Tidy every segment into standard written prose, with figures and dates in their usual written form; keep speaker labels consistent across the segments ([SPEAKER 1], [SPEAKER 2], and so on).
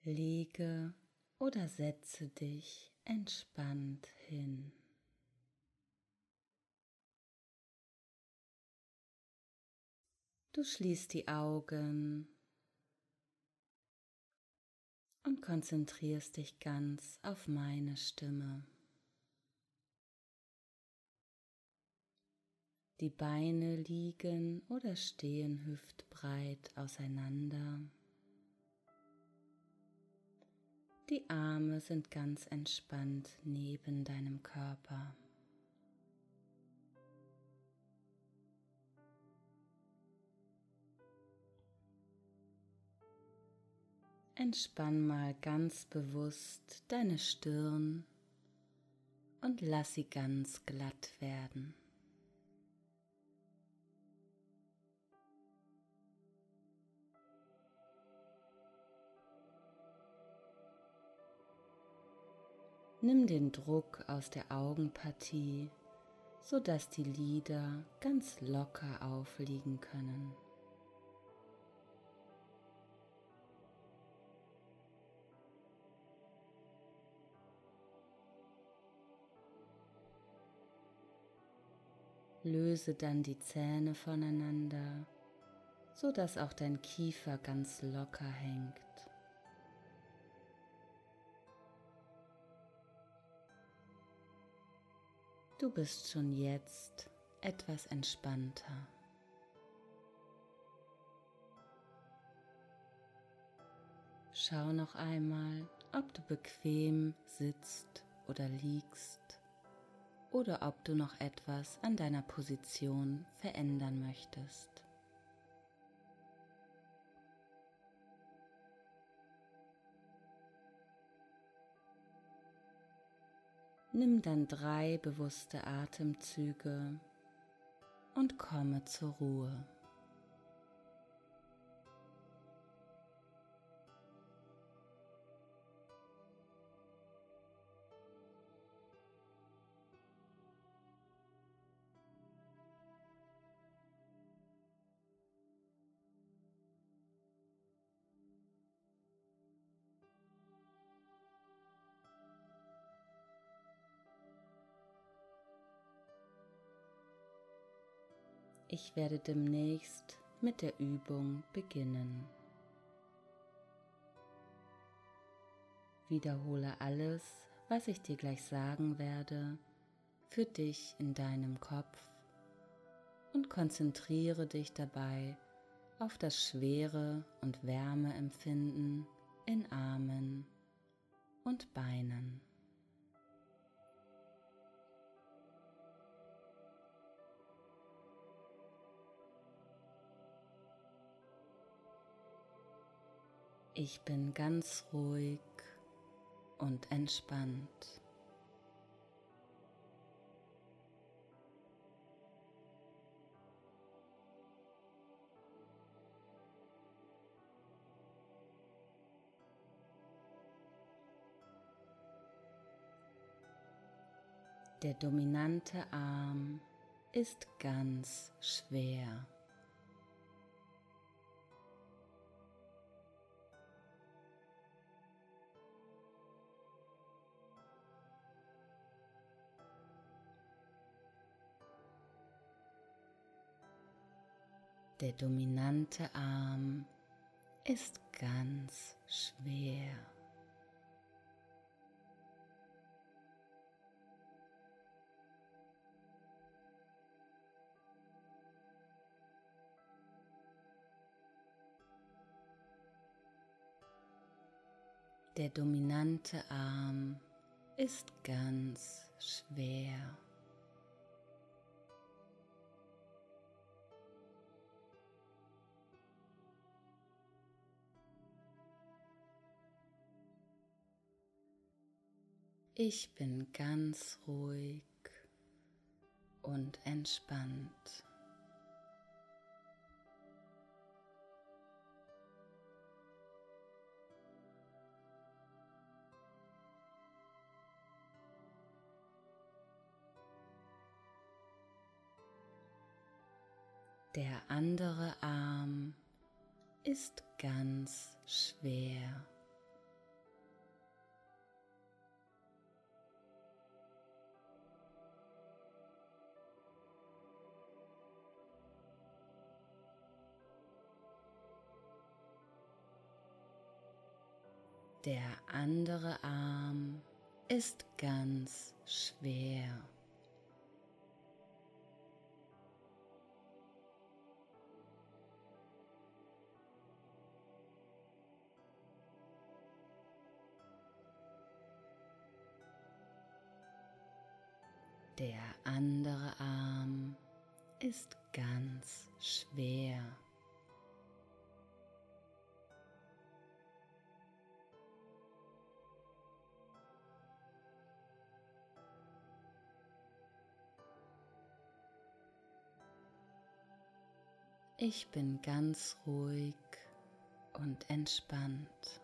[SPEAKER 1] Lege oder setze dich entspannt hin. Du schließt die Augen und konzentrierst dich ganz auf meine Stimme. Die Beine liegen oder stehen hüftbreit auseinander. Die Arme sind ganz entspannt neben deinem Körper. Entspann mal ganz bewusst deine Stirn und lass sie ganz glatt werden. Nimm den Druck aus der Augenpartie, sodass die Lider ganz locker aufliegen können. Löse dann die Zähne voneinander, sodass auch dein Kiefer ganz locker hängt. Du bist schon jetzt etwas entspannter. Schau noch einmal, ob du bequem sitzt oder liegst oder ob du noch etwas an deiner Position verändern möchtest. Nimm dann 3 bewusste Atemzüge und komme zur Ruhe. Ich werde demnächst mit der Übung beginnen. Wiederhole alles, was ich dir gleich sagen werde, für dich in deinem Kopf und konzentriere dich dabei auf das Schwere- und Wärmeempfinden in Armen und Beinen. Ich bin ganz ruhig und entspannt. Der dominante Arm ist ganz schwer. Der dominante Arm ist ganz schwer. Der dominante Arm ist ganz schwer. Ich bin ganz ruhig und entspannt. Der andere Arm ist ganz schwer. Der andere Arm ist ganz schwer. Der andere Arm ist ganz schwer. Ich bin ganz ruhig und entspannt.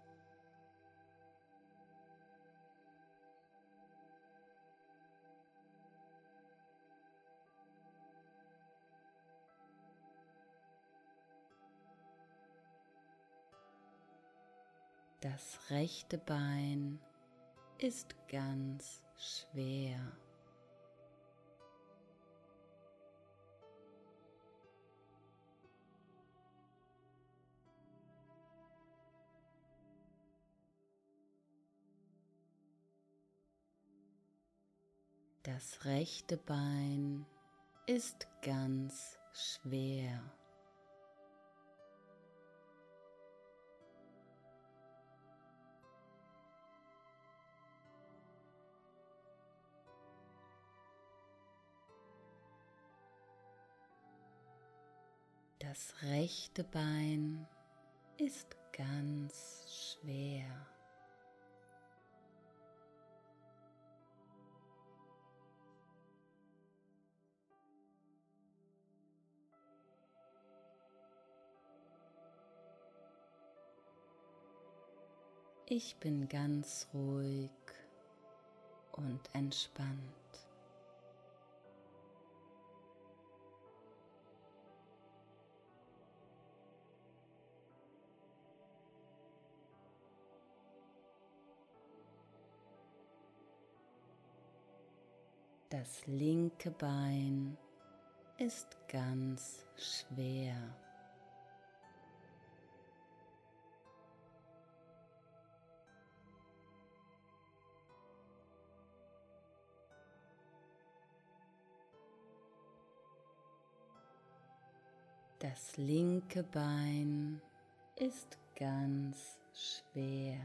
[SPEAKER 1] Das rechte Bein ist ganz schwer. Das rechte Bein ist ganz schwer. Das rechte Bein ist ganz schwer. Ich bin ganz ruhig und entspannt. Das linke Bein ist ganz schwer. Das linke Bein ist ganz schwer.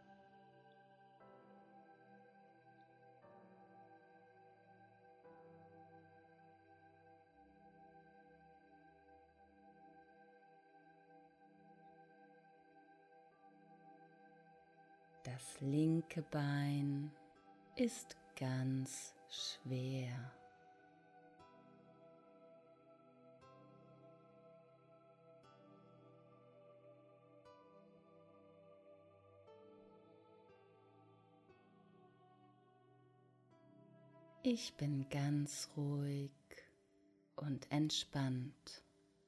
[SPEAKER 1] Das linke Bein ist ganz schwer. Ich bin ganz ruhig und entspannt.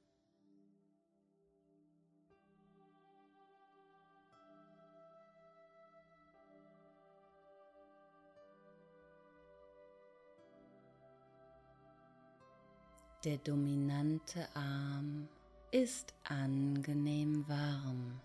[SPEAKER 1] Der dominante Arm ist angenehm warm.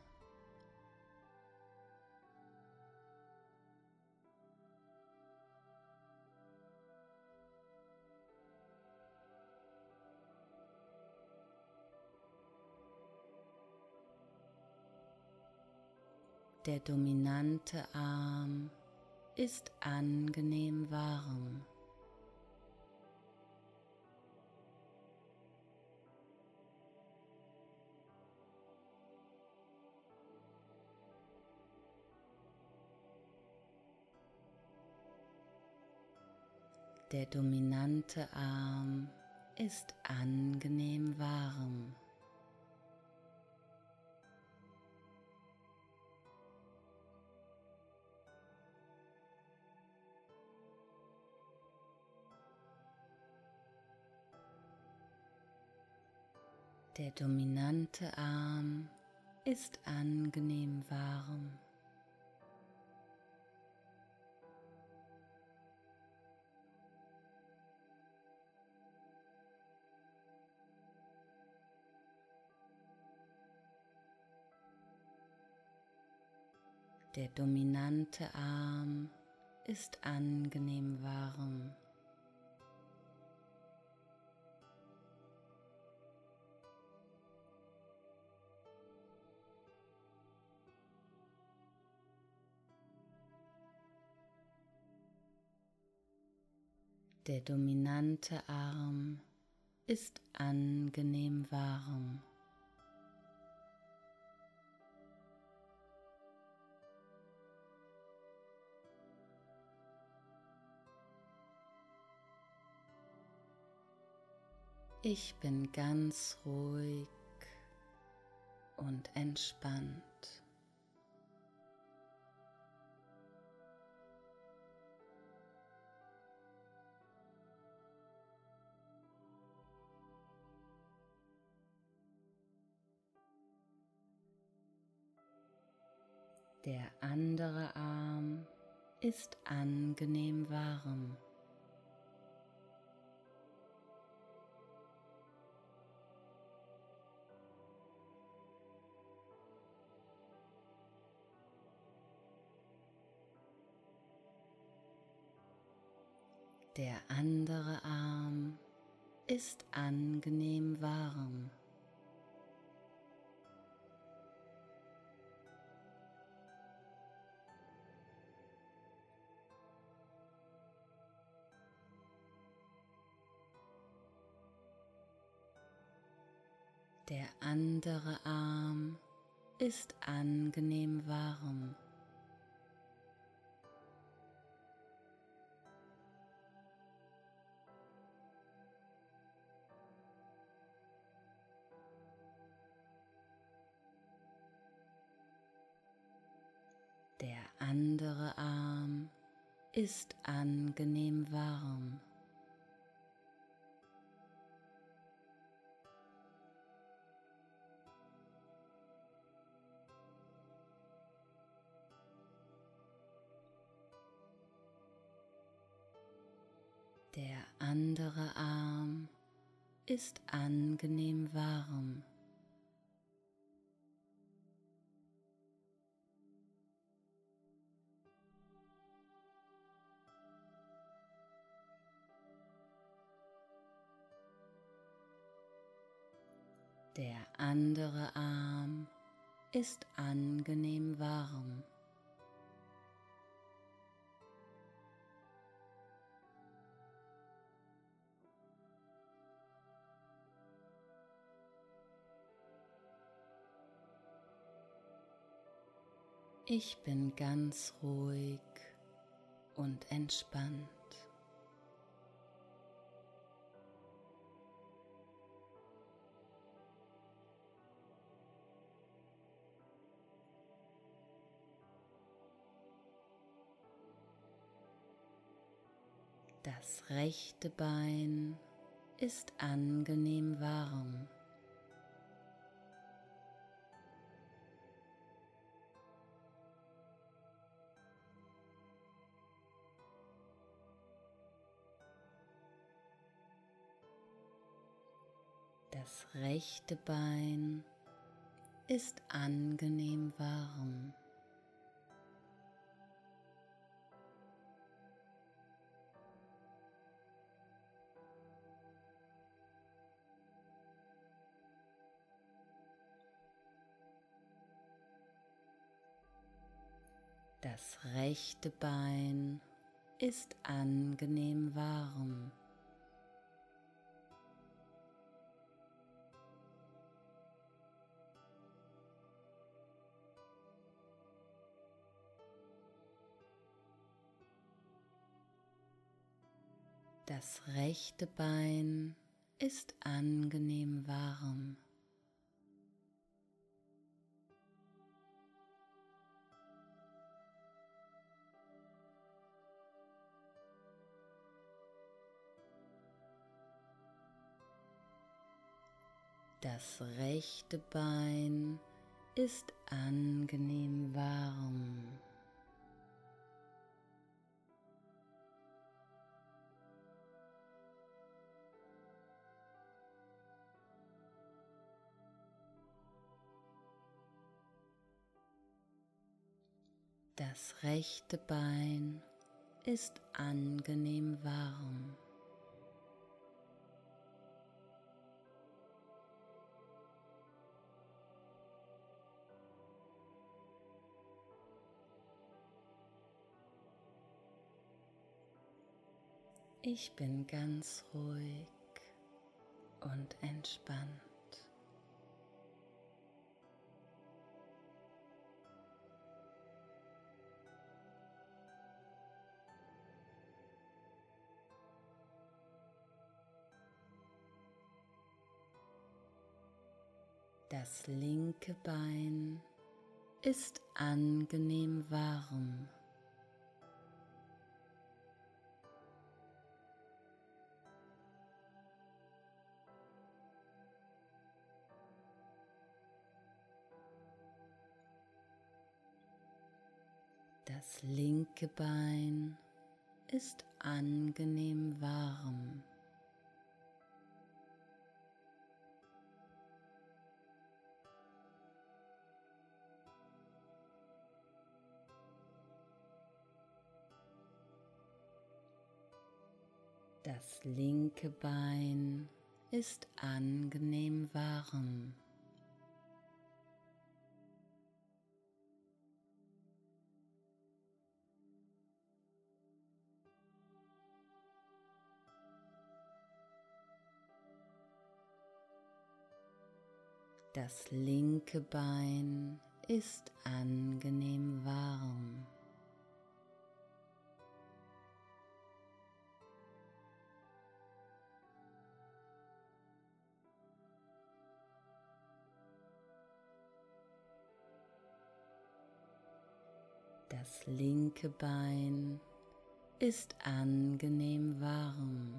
[SPEAKER 1] Der dominante Arm ist angenehm warm. Der dominante Arm ist angenehm warm. Der dominante Arm ist angenehm warm. Der dominante Arm ist angenehm warm. Der dominante Arm ist angenehm warm. Ich bin ganz ruhig und entspannt. Der andere Arm ist angenehm warm. Der andere Arm ist angenehm warm. Der andere Arm ist angenehm warm. Der andere Arm ist angenehm warm. Der andere Arm ist angenehm warm. Der andere Arm ist angenehm warm. Ich bin ganz ruhig und entspannt. Das rechte Bein ist angenehm warm. Das rechte Bein ist angenehm warm. Das rechte Bein ist angenehm warm. Das rechte Bein ist angenehm warm. Das rechte Bein ist angenehm warm. Das rechte Bein ist angenehm warm. Ich bin ganz ruhig und entspannt. Das linke Bein ist angenehm warm. Das linke Bein ist angenehm warm. Das linke Bein ist angenehm warm. Das linke Bein ist angenehm warm. Das linke Bein ist angenehm warm.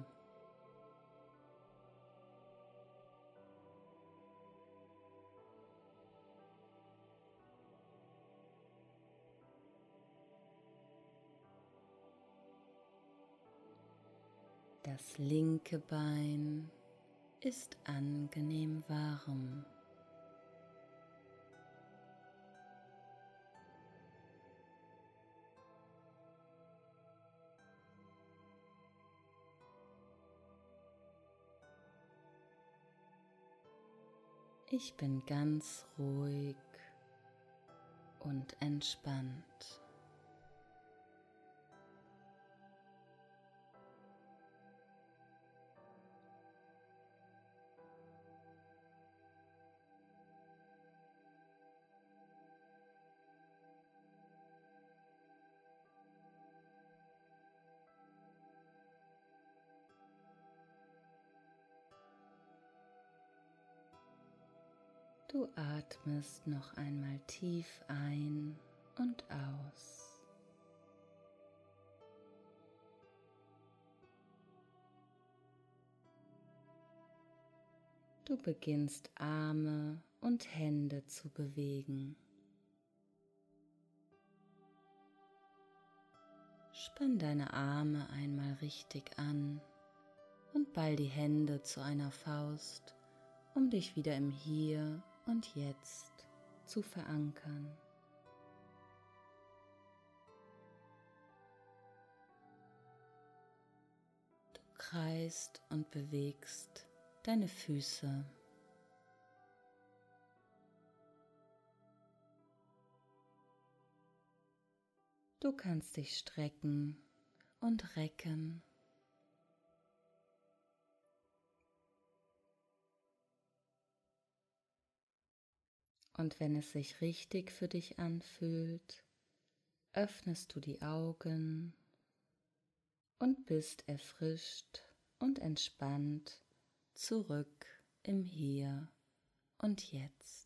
[SPEAKER 1] Das linke Bein ist angenehm warm. Ich bin ganz ruhig und entspannt. Du atmest noch einmal tief ein und aus. Du beginnst Arme und Hände zu bewegen. Spann deine Arme einmal richtig an und ball die Hände zu einer Faust, um dich wieder im Hier und Jetzt zu verankern. Du kreist und bewegst deine Füße. Du kannst dich strecken und recken. Und wenn es sich richtig für dich anfühlt, öffnest du die Augen und bist erfrischt und entspannt zurück im Hier und Jetzt.